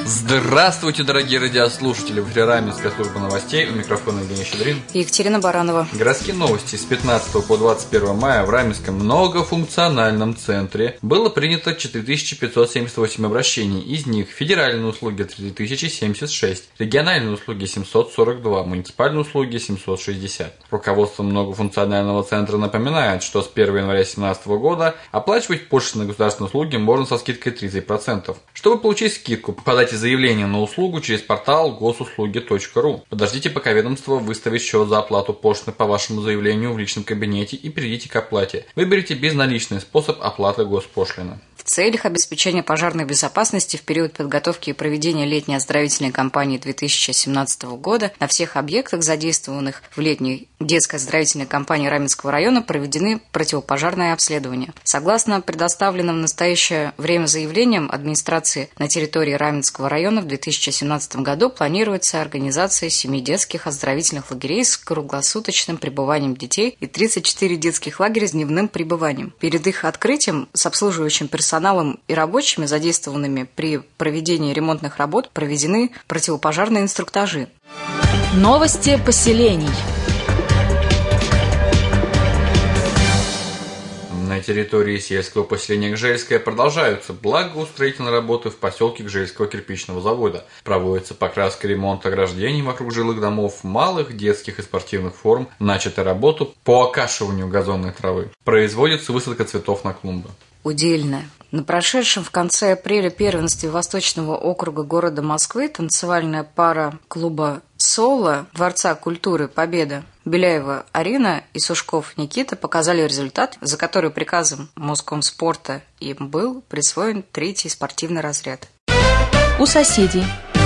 Здравствуйте, дорогие радиослушатели! В эфире Раменская служба новостей. У микрофона Евгений Щедрин и Екатерина Баранова. Городские новости. С 15 по 21 мая в Раменском многофункциональном центре было принято 4578 обращений. Из них федеральные услуги 3076, региональные услуги 742, муниципальные услуги 760. Руководство многофункционального центра напоминает, что с 1 января 2017 года оплачивать пошлины на государственные услуги можно со скидкой 30%. Чтобы получить скидку, подайте заявление на услугу через портал госуслуги.ру. Подождите, пока ведомство выставит счет за оплату пошлины по вашему заявлению в личном кабинете и перейдите к оплате. Выберите безналичный способ оплаты госпошлины. В целях обеспечения пожарной безопасности в период подготовки и проведения летней оздоровительной кампании 2017 года на всех объектах, задействованных в летней детской оздоровительной кампании Раменского района, проведены противопожарные обследования. Согласно предоставленным в настоящее время заявлениям администрации на территории Раменского района, в 2017 году планируется организация 7 детских оздоровительных лагерей с круглосуточным пребыванием детей и 34 детских лагеря с дневным пребыванием. Перед их открытием с обслуживающим персоналом и рабочими, задействованными при проведении ремонтных работ, проведены противопожарные инструктажи. Новости поселений. На территории сельского поселения Гжельское продолжаются благоустроительные работы в поселке Гжельского кирпичного завода. Проводится покраска, ремонт ограждений вокруг жилых домов, малых, детских и спортивных форм. Начата работа по окашиванию газонной травы. Производится высадка цветов на клумбы. Удельное. На прошедшем в конце апреля первенстве Восточного округа города Москвы танцевальная пара клуба «Соло» Дворца культуры «Победа» Беляева Арина и Сушков Никита показали результат, за который приказом Москомспорта им был присвоен 3-й спортивный разряд. У соседей.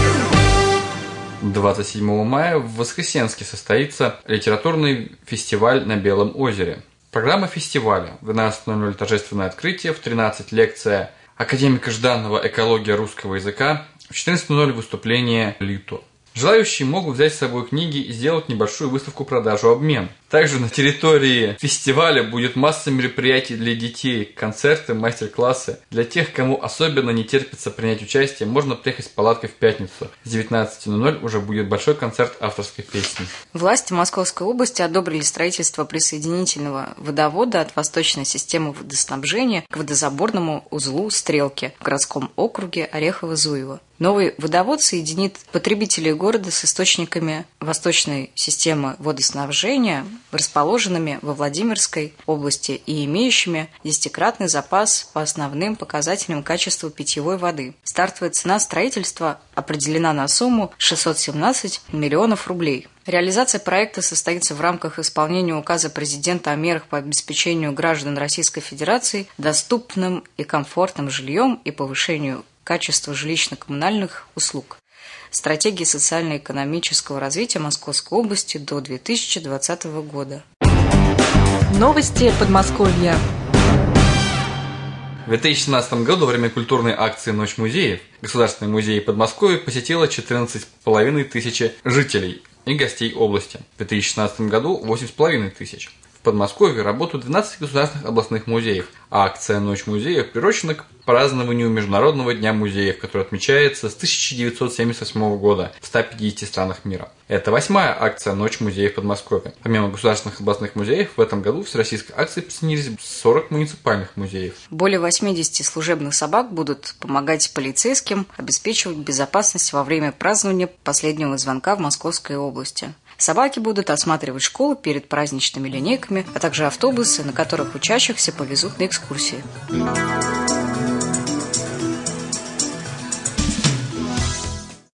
27 мая в Воскресенске состоится литературный фестиваль на Белом озере. Программа фестиваля: в 12:00 торжественное открытие, в 13 лекция академика Жданова «Экология русского языка», в 14:00 выступление Лито. Желающие могут взять с собой книги и сделать небольшую выставку-продажу-обмен. Также на территории фестиваля будет масса мероприятий для детей, концерты, мастер-классы. Для тех, кому особенно не терпится принять участие, можно приехать с палаткой в пятницу. С 19:00 уже будет большой концерт авторской песни. Власти Московской области одобрили строительство присоединительного водовода от восточной системы водоснабжения к водозаборному узлу «Стрелки» в городском округе Орехово-Зуево. Новый водовод соединит потребителей города с источниками восточной системы водоснабжения, расположенными во Владимирской области и имеющими 10-кратный запас по основным показателям качества питьевой воды. Стартовая цена строительства определена на сумму 617 миллионов рублей. Реализация проекта состоится в рамках исполнения указа президента о мерах по обеспечению граждан Российской Федерации доступным и комфортным жильем и повышению качества жилищно-коммунальных услуг. Стратегии социально-экономического развития Московской области до 2020 года. Новости Подмосковья. В 2017 году во время культурной акции «Ночь музеев» Государственный музей Подмосковья посетило 14,5 тысячи жителей и гостей области. В 2016 году 8,5 тысяч. В Подмосковье работают 12 государственных областных музеев, а акция «Ночь музеев» приурочена к празднованию Международного дня музеев, который отмечается с 1978 года в 150 странах мира. Это 8-я акция «Ночь музеев» Подмосковья. Помимо государственных областных музеев, в этом году в всероссийской акции присоединились 40 муниципальных музеев. Более 80 служебных собак будут помогать полицейским обеспечивать безопасность во время празднования последнего звонка в Московской области. Собаки будут осматривать школы перед праздничными линейками, а также автобусы, на которых учащихся повезут на экскурсии.